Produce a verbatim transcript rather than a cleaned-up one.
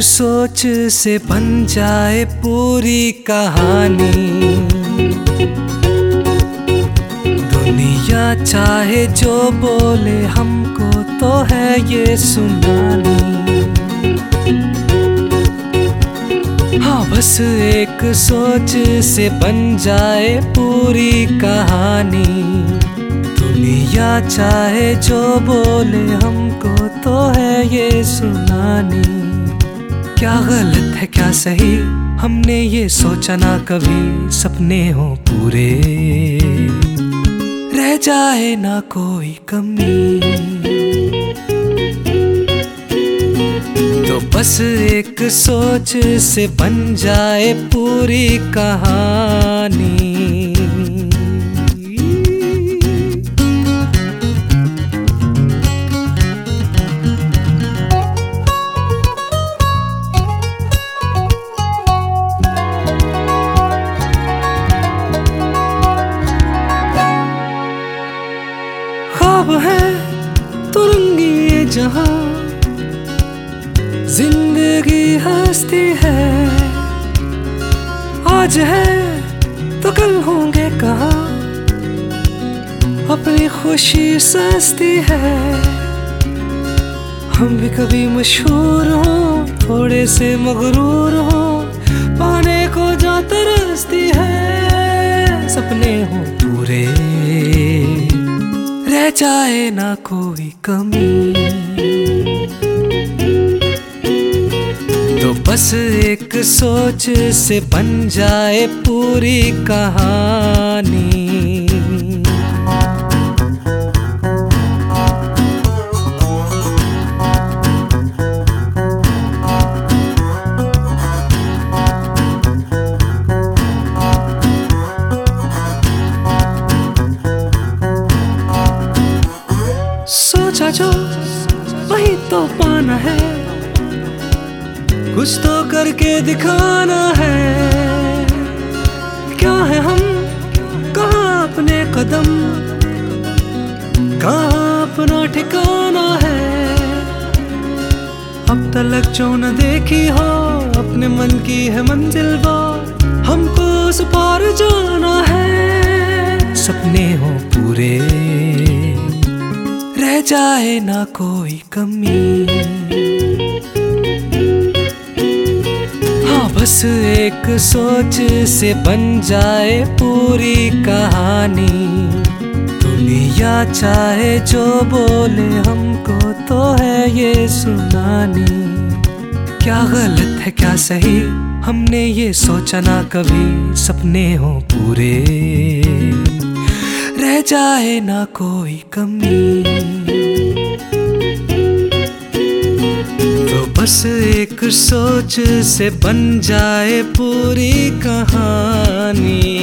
सोच से बन जाए पूरी कहानी। दुनिया चाहे जो बोले हमको तो है ये सुनानी। हाँ बस एक सोच से बन जाए पूरी कहानी। दुनिया चाहे जो बोले हमको तो है ये सुनानी। क्या गलत है क्या सही हमने ये सोचा ना कभी, सपने हो पूरे रह जाए ना कोई कमी। तो बस एक सोच से बन जाए पूरी कहानी। ख्वाब है तो रंगी ये जहां, जिंदगी हस्ती है। आज है तो कल होंगे कहाँ, अपनी खुशी सस्ती है। हम भी कभी मशहूर हो, थोड़े से मगरूर हो, पाने को जो तरसती है। सपने हो पूरे रह जाए ना कोई कमी। तो बस एक सोच से बन जाए पूरी कहानी। सोचा जो वही तो पाना है, कुछ तो करके दिखाना है। क्या है हम, कहाँ अपने कदम, कहाँ अपना ठिकाना है। अब तलक जो न देखी हो, अपने मन की है मंजिल वो, हमको उस पार जाना है। सपने हो पूरे रह जाए ना कोई कमी। हाँ बस एक सोच से बन जाए पूरी कहानी। दुनिया चाहे जो बोले हमको तो है ये सुनानी। क्या गलत है क्या सही हमने ये सोचा ना कभी, सपने हो पूरे रह जाए ना कोई कमी। तो बस एक सोच से बन जाए पूरी कहानी।